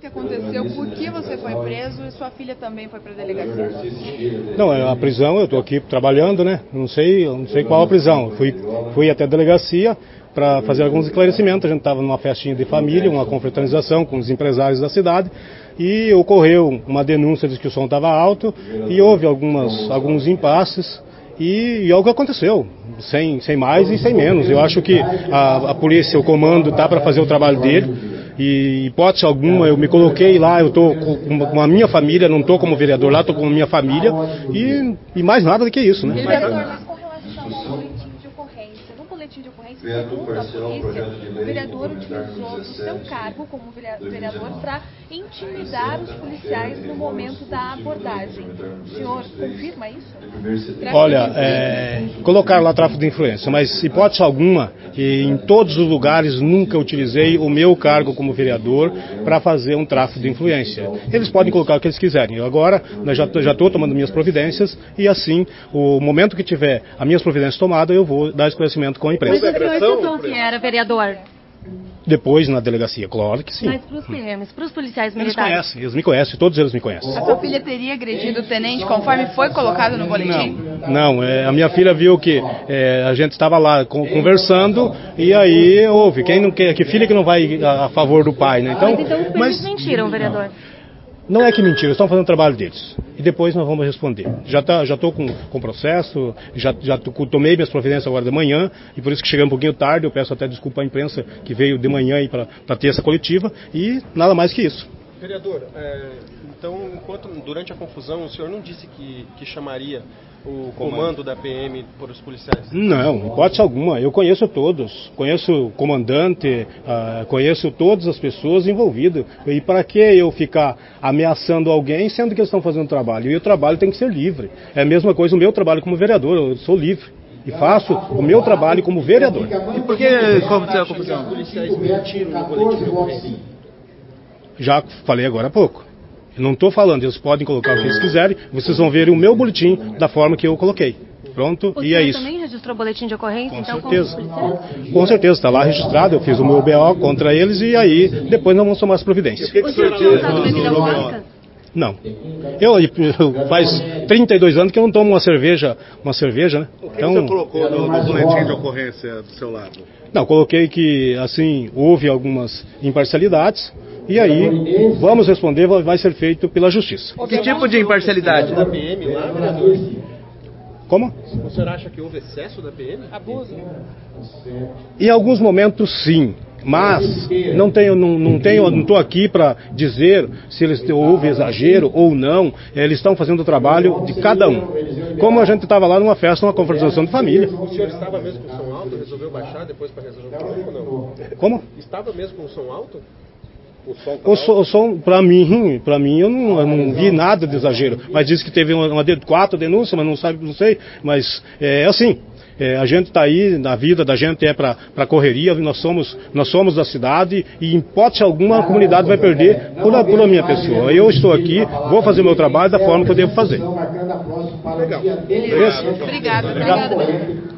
que aconteceu, por que você foi preso e sua filha também foi para a delegacia? Não, a prisão, eu estou aqui trabalhando, né? Não sei qual a prisão. Fui até a delegacia para fazer alguns esclarecimentos. A gente estava numa festinha de família, uma confraternização com os empresários da cidade, e ocorreu uma denúncia de que o som estava alto e houve alguns impasses. E é o que aconteceu, sem mais e sem menos. Eu acho que a polícia, o comando, está para fazer o trabalho dele. E hipótese alguma, eu me coloquei lá, eu estou com a minha família, não estou como vereador lá, estou com a minha família. E mais nada do que isso, né? Mas com relação ao boletim de ocorrência, no boletim de ocorrência, segundo a polícia, o vereador utilizou o seu cargo como vereador para intimidar os policiais no momento da abordagem. O senhor confirma isso? Olha, colocar lá tráfico de influência, mas hipótese alguma, em todos os lugares nunca utilizei o meu cargo como vereador para fazer um tráfico de influência. Eles podem colocar o que eles quiserem. Eu agora já estou tomando minhas providências e assim, o momento que tiver as minhas providências tomadas, eu vou dar esclarecimento com a imprensa. Mas o senhor citou que era vereador? Depois na delegacia, claro que sim. Mas para os PMs, para os policiais militares? Eles me conhecem, todos eles me conhecem. A sua filha teria agredido o tenente conforme foi colocado no boletim? Não, a minha filha viu que a gente estava lá conversando e aí houve, que filha que não vai a favor do pai, né? Então os PMs mentiram, vereador. Não é que mentira, eles estão fazendo o trabalho deles. E depois nós vamos responder. Já estou com processo, tomei minhas providências agora de manhã, e por isso que cheguei um pouquinho tarde, eu peço até desculpa à imprensa que veio de manhã para ter essa coletiva, e nada mais que isso. Vereador, então, durante a confusão, o senhor não disse que chamaria o comando da PM por os policiais? Não, hipótese alguma. Eu conheço todos. Conheço o comandante, conheço todas as pessoas envolvidas. E para que eu ficar ameaçando alguém, sendo que eles estão fazendo trabalho? E o trabalho tem que ser livre. É a mesma coisa o meu trabalho como vereador. Eu sou livre. E faço o meu trabalho como vereador. E por que aconteceu a confusão? Os policiais mentiram no boletim de ocorrência? Já falei agora há pouco. Eu não estou falando, eles podem colocar o que eles quiserem, vocês vão ver o meu boletim da forma que eu coloquei. Pronto, e é isso. Você também registrou o boletim de ocorrência, com certeza. Com certeza, está lá registrado, eu fiz o meu BO contra eles e aí depois nós vamos tomar as providências. O senhor tinha usado bebida alcoólica? Não. Eu faz 32 anos que eu não tomo uma cerveja, né? O que você colocou no boletim de ocorrência do seu lado? Não, coloquei que, assim, houve algumas imparcialidades e aí vamos responder, vai ser feito pela justiça. Que tipo de imparcialidade? Da PM lá, vereador? Como? O senhor acha que houve excesso da PM? Abuso? Em alguns momentos, sim. Mas não estou aqui para dizer se houve exagero ou não. Eles estão fazendo o trabalho de cada um. Como a gente estava lá numa festa, numa confraternização de família. O senhor estava mesmo com o som alto? Resolveu baixar depois para resolver o problema ou não? Como? Estava mesmo com o som alto? O som, para mim, eu não vi nada de exagero. Mas disse que teve 4 denúncias, mas não sei. Mas é assim. A gente está aí, a vida da gente é para correria, nós somos da cidade e em hipótese alguma a comunidade vai perder por a minha pessoa. Eu estou aqui, vou fazer o meu trabalho da forma que eu devo fazer. Legal. Obrigada.